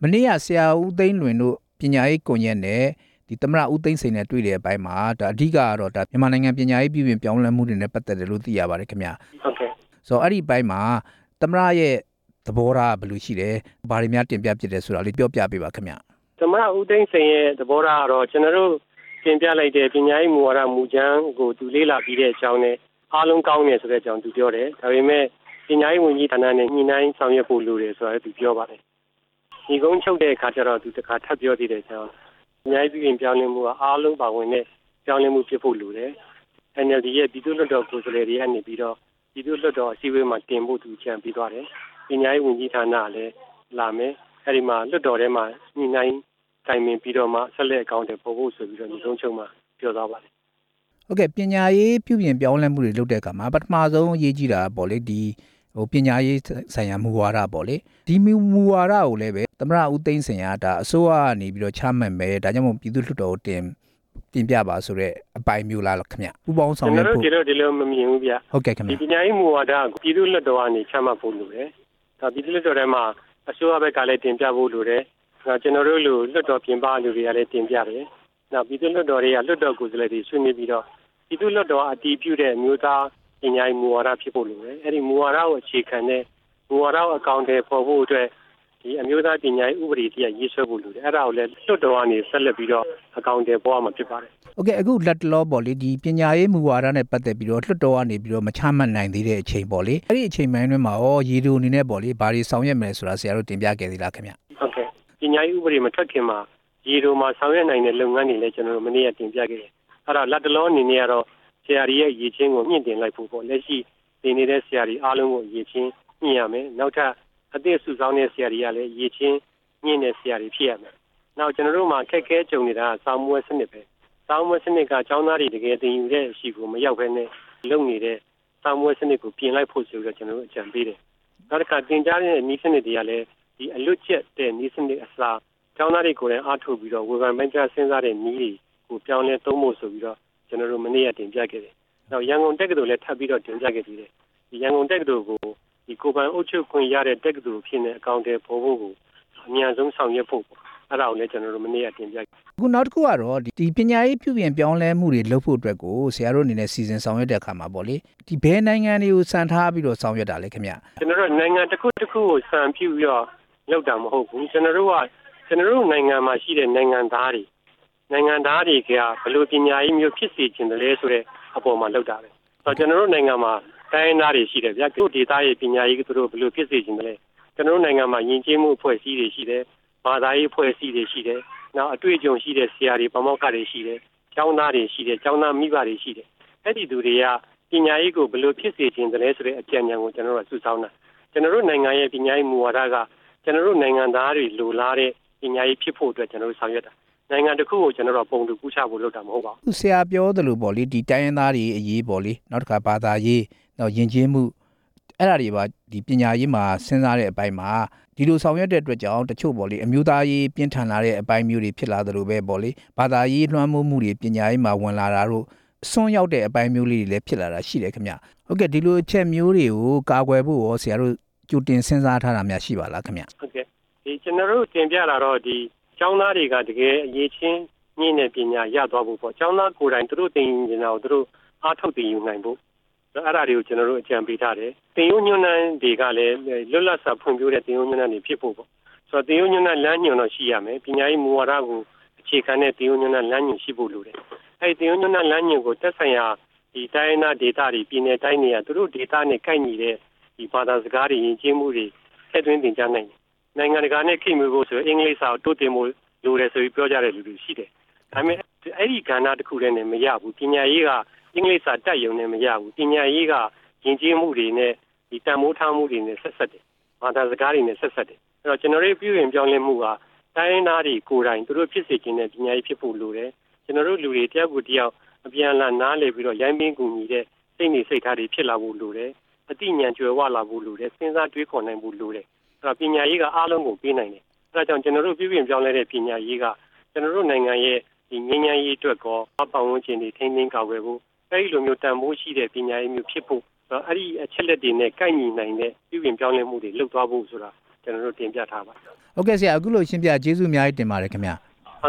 မနေ့ကဆရာဦးသိန်းလွင်တို့ပညာရေးကွန်ရက်နဲ့ဒီသမရဦးသိန်းစိန်နဲ့တွေ့တဲ့အပိုင်းမှာဒါအဓိကကတော့ဒါမြန်မာနိုင်ငံပညာရေးပြုပြင်ပြောင်းလဲမှုတွေနဲ့ပတ်သက်တယ်လို့သိရပါတယ်ခင်ဗျာဟုတ်ကဲ့ဆိုတော့အဲ့ဒီဘက်မှာသမရရဲ့သဘောထားဘယ်လိုရှိတယ်ဘာတွေများတင်ပြဖြစ်တယ်ဆိုတာလေးပြောပြပေးပါခင်ဗျသမရဦးသိန်းစိန်ရဲ့သဘောထားကတော့ကျွန်တော်တို့တင်ပြလိုက်တဲ့ပညာရေးမူဝါဒမူကြမ်းကိုသူလေ့လာပြီးတဲ့အကြောင်းနဲ့အားလုံးကောင်းတယ်ဆိုတဲ့အကြောင်းသူပြောတယ်ဒါပေမဲ့ပညာရေးဝန်ကြီးဌာနနဲ့ညှိနှိုင်းဆောင်ရွက်ဖို့လိုတယ်ဆိုတာသူပြောပါတယ်ဒီကုန်းချုပ်တဲ့အခါကျတော့သူတခါထပ်ပြောသေးတယ်ကျွန်တော်ပညာရေးပြင်ပြောင်းလဲမှုကအားလုံးပါဝင်တဲ့ပြောင်းလဲမှုဖြစ်ဖို့လိုတယ် NLD ရဲ့ပြည်သူ့လွှတ်တော်ကိုယ်စားလှယ်တွေကနေပြီးတော့ပြည်သူ့လွှတ်တော်အစည်းအဝေးမှာတင်ဖို့သူကြံပြီးသွားတယ်ပညာရေးဝန်ကြီးဌာနလည်းလာမယ်အဲဒီမှာလွှတ်တော်ထဲမှာညှိနှိုင်းတိုင်ပင်ပြီးတော့မှဆက်လက်အကောင့်တွေပေါ်ဖို့ဆိုပြီးတော့ဒီကုန်းချုပ်မှာပြောသွားပါတယ်ဟုတ်ကဲ့ပညာရေးပြုပြင်ပြောင်းလဲမှုတွေလုပ်တဲ့အခါမှာပထမဆုံးအရေးကြီးတာပေါ့လေဒီပညာရေးဆိုင်ရာမူဝါဒပေါ့လေဒီမူဝါဒကိုလည်းပဲသမရဦးသိန်းစိန်ကဒါအစိုးရကနေပြီးတော့ချမှတ်မယ်ဒါကြောင့်မို့ပြည်သူ့လွှတ်တော်ကိုတင်ပြပါဆိုတဲ့အပိုင်းမျိုးလားခင်ဗျပူပေါင်းဆောင်ရွက်ဖို့ကျွန်တော်ဒီလိုမမြင်ဘူးဗျဟုတ်ကဲ့ခင်ဗျဒီပညာရေးမူဝါဒကိုပြည်သူ့လွှတ်တော်ကနေချမှတ်ဖို့လိုတယ်ဒါပြည်သူ့လွှတ်တော်ထဲမှာအစိုးရဘက်ကလည်းတင်ပြဖို့လိုတယ်ကျွန်တော်တို့လူလွှတ်တော်ပြင်ပလူတွေကလည်းတင်ပြတယ်နောက်ပြည်သူ့လွှတ်တော်တွေကလွှတ်တော်ကိုယ်စားလှယ်တွေဆွေးနွေးပြီးတော့ပြည်သူ့လွှတ်တော်အတည်ပြုတဲ့မျိုးသားပညာရေးမူဝါဒဖြစ်ဖို့လိုတယ်အဲ့ဒီမူဝါဒကိုအခြေခံတဲ့မူဝါဒကိုအကောင့်တွေပေါ်ဖို့အတွက်ဒီအမျိုးသားပညာရေးဥပဒေတရားရေးဆွဲဖို့လိုတယ်အဲ့ဒါကိုလည်းလွှတ်တော်ကနေဆက်လက်ပြီးတော့အကောင့်တွေပေါ်မှာဖြစ်ပါတယ်ဟုတ်ကဲ့အခုလက်တလောပေါ့လေဒီပညာရေးမူဝါဒနဲ့ပတ်သက်ပြီးတော့လွှတ်တော်ကနေပြီးတော့မချမှတ်နိုင်သေးတဲ့အချိန်ပေါ့လေအဲ့ဒီအချိန်ပိုင်းတွင်းမှာရောရေတိုအနေနဲ့ပေါ့လေဘာတွေဆောင်ရွက်မယ်ဆိုတာဆရာတို့တင်ပြခဲ့သေးလားခင်ဗျဟုတ်ကဲ့ပညာရေးဥပဒေမထွက်ခင်မှာရေတိုမှာဆောင်ရွက်နိုင်တဲ့လုပ်ငန်းတွေလည်းကျွန်တော်တို့မနေ့ကတင်ပြခဲ့တယ်အဲ့ဒါလက်တလောအနေနဲ့ကတော့ဆရာကြီးရဲ့ရည်ချင်းကိုမြင့်တင်လိုက်ဖို့ပေါ့လက်ရှိနေနေတဲ့ဆရာကြီးအားလုံးကိုရည်ချင်းမြင့်ရမယ်နောက်ထပ်အသစ်စုဆောင်းတဲ့ဆရာကြီးကလည်းရည်ချင်းမြင့်တဲ့ဆရာကြီးဖြစ်ရမယ်နောက်ကျွန်တော်တို့မှာခက်ခဲကြုံနေတာကစာမွေးစနစ်ပဲစာမွေးစနစ်ကကျောင်းသားတွေတကယ်သင်ယူတဲ့အရှိကိုမရောက်ဘဲနဲ့လုပ်နေတဲ့စာမွေးစနစ်ကိုပြင်လိုက်ဖို့ဆိုတော့ကျွန်တော်တို့အကြံပေးတယ်နောက်တစ်ခါသင်ကြားတဲ့နည်းစနစ်တွေကလည်းဒီအလွတ်ကျက်တဲ့နည်းစနစ်အစားကျောင်းသားတွေကိုလည်းအားထုတ်ပြီးတော့ဝေဖန်ပိုင်းခြားစဉ်းစားတဲ့နည်းတွေကိုပြောင်းလဲသုံးဖို့ဆိုပြီးတော့ကျွန်တော်တို့မနေ့ကတင်ပြခဲ့တယ်နောက်ရန်ကုန်တက္ကသိုလ်လည်းထပ်ပြီးတော့တင်ပြခဲ့သေးတယ်ဒီရန်ကုန်တက္ကသိုလ်ကိုဒီကိုပိုင်အုပ်ချုပ်ခွင့်ရတဲ့တက္ကသိုလ်ဖြစ်နေအကောင့်တွေပေါ်ဖို့ကိုအများဆုံးဆောင်ရွက်ဖို့အဲ့ဒါကိုလည်းကျွန်တော်တို့မနေ့ကတင်ပြခဲ့အခုနောက်တစ်ခုကတော့ဒီပညာရေးပြုပြင်ပြောင်းလဲမှုတွေလုပ်ဖို့အတွက်ကိုဆရာတို့အနေနဲ့စီစဉ်ဆောင်ရွက်တဲ့အခါမှာပေါ့လေဒီဘယ်နိုင်ငံတွေကိုစံထားပြီးတော့ဆောင်ရွက်တာလဲခင်ဗျကျွန်တော်တို့နိုင်ငံတစ်ခုတစ်ခုကိုစံပြုပြီးတော့လုပ်တာမဟုတ်ဘူးကျွန်တော်တို့နိုင်ငံမှာရှိတဲ့နိုင်ငံသားတွေကဘယ်လိုပညာရေးမျိုးဖြစ်စေချင်တယ်လဲဆိုတဲ့အပေါ်မှာလုပ်တာပဲကျွန်တော်တို့နိုင်ငံမှာတိုင်းသားတွေရှိတယ်ဗျာသူတို့ဒေသရဲ့ပညာရေးကသူတို့ဘယ်လိုဖြစ်စေချင်တယ်လဲကျွန်တော်တို့နိုင်ငံမှာယဉ်ကျေးမှုအဖွဲ့အစည်းတွေရှိတယ်ဘာသာရေးအဖွဲ့အစည်းတွေရှိတယ်နောက်အတွေ့အကြုံရှိတဲ့ဆရာတွေပမောက္ခတွေရှိတယ်ကျောင်းသားတွေရှိတယ်ကျောင်းသားမိဘတွေရှိတယ်အဲ့ဒီသူတွေကပညာရေးကိုဘယ်လိုဖြစ်စေချင်တယ်လဲဆိုတဲ့အကြံဉာဏ်ကိုကျွန်တော်တို့စုဆောင်းတာကျွန်တော်တို့နိုင်ငံရဲ့ပညာရေးမူဝါဒကကျွန်တော်တို့နိုင်ငံသားတွေလိုလားတဲ့ပညာရေးဖြစ်ဖို့အတွက်ကျွန်တော်တို့ဆောင်ရွက်တာနိုင်ငံတစ်ခုကိုကျွန်တော်တို့ပုံတူကူးချဖို့လုပ်တာမဟုတ်ပါဘူးဆရာပြောသလိုပေါ့လေဒီတိုင်းရင်းသားတွေအရေးပေါ့လေနောက်တစ်ခါဘာသာရေးနောက်ယဉ်ကျေးမှုအဲ့ဒါတွေပါဒီပညာရေးမှာစဉ်းစားတဲ့အပိုင်းမှာဒီလိုဆောင်ရွက်တဲ့အတွက်ကြောင့်တချို့ပေါ့လေအမျိုးသားရေးပြင်းထန်လာတဲ့အပိုင်းမျိုးတွေဖြစ်လာသလိုပဲပေါ့လေဘာသာရေးလွှမ်းမိုးမှုတွေပညာရေးမှာဝင်လာတာတို့ဆွန့်ရောက်တဲ့အပိုင်းမျိုးလေးတွေလည်းဖြစ်လာတာရှိတယ်ခင်ဗျဟုတ်ကဲ့ဒီလိုအချက်မျိုးတွေကိုကာကွယ်ဖို့ရောဆရာတို့ကြိုတင်စဉ်းစားထားတာများရှိပါလားခင်ဗျဟုတ်ကဲ့ဒီကျွန်တော်တို့တင်ပြလာတော့ဒီကျောင်းသားတွေကတကယ်အရေးချင်းညင်းတဲ့ပညာရသွားဖို့ပေါ့ကျောင်းသားကိုယ်တိုင်သူတို့သင်ယူနေတာကိုသူတို့အားထုတ်သင်ယူနိုင်ဖို့အဲ့ဒါတွေကိုကျွန်တော်တို့အကြံပေးထားတယ်သင်ယူညွှန်းနှံတွေကလည်းလွတ်လပ်စွာဖွံ့ဖြိုးတဲ့သင်ယူညွှန်းနှံတွေဖြစ်ဖို့ပေါ့ဆိုတော့သင်ယူညွှန်းနှံလမ်းညွှန်တော့ရှိရမယ်ပညာရေးမူဝါဒကိုအခြေခံတဲ့သင်ယူညွှန်းနှံလမ်းညွှန်ရှိဖို့လိုတယ်အဲ့ဒီသင်ယူညွှန်းနှံလမ်းညွှန်ကိုသက်ဆိုင်ရာဒီတိုင်းနာဒေတာတွေပြည်နယ်တိုင်းတွေကသူတို့ဒေတာနဲ့ကိုက်ညီတဲ့ဒီဘာသာစကားတွေယဉ်ကျေးမှုတွေဆက်သွင်းသင်ကြားနိုင်တယ်နိုင်ငံတကာနဲ့ခိမှုဖို့ဆိုအင်္ဂလိပ်စာကိုတိုးတင်ဖို့လိုတယ်ဆိုပြီးပြောကြတဲ့လူတွေရှိတယ်ဒါပေမဲ့အဲ့ဒီကဏ္ဍတစ်ခုတည်းနဲ့မရဘူးပညာရေးကအင်္ဂလိပ်စာတတ်ရုံနဲ့မရဘူးပညာရေးကယဉ်ကျေးမှုတွေနဲ့ဒီတန်ဖိုးထားမှုတွေနဲ့ဆက်ဆက်တယ်ဘာသာစကားတွေနဲ့ဆက်ဆက်တယ်အဲ့တော့ကျွန်တော်တို့ပြုရင်ပြောင်းလဲမှုကတိုင်းသားတွေကိုယ်တိုင်သူတို့ဖြစ်စေခြင်းနဲ့ပညာရေးဖြစ်ဖို့လိုတယ်ကျွန်တော်တို့လူတွေတယောက်ကိုတယောက်အပြန်အလှန်နားလည်ပြီးတော့ရိုင်းပင်းကူညီတဲ့စိတ်နေစိတ်ထားတွေဖြစ်လာဖို့လိုတယ်အသိဉာဏ်ကျွယ်ဝလာဖို့လိုတယ်စဉ်းစားတွေးခေါ်နိုင်ဖို့လိုတယ်အဲ့တော့ပညာရေးကအားလုံးကိုပေးနိုင်တယ်အဲ့ဒါကြောင့်ကျွန်တော်တို့ပြုပြင်ပြောင်းလဲတဲ့ပညာရေးကကျွန်တော်တို့နိုင်ငံရဲ့ဒီငြိမ်းချမ်းရေးအတွက်ကောပတ်ဝန်းကျင်တွေထိန်းသိမ်းကာကွယ်ဖို့အဲဒီလိုမျိုးတန်ဖိုးရှိတဲ့ပညာရေးမျိုးဖြစ်ဖို့အဲ့ဒီအချက်လက်တွေနဲ့ကိုက်ညီနိုင်တဲ့ပြုပြင်ပြောင်းလဲမှုတွေလုပ်သွားဖို့ဆိုတာကျွန်တော်တို့တင်ပြထားပါတယ်ဟုတ်ကဲ့ဆရာအခုလိုရှင်းပြကျေးဇူးအများကြီးတင်ပါတယ်ခင်ဗျာ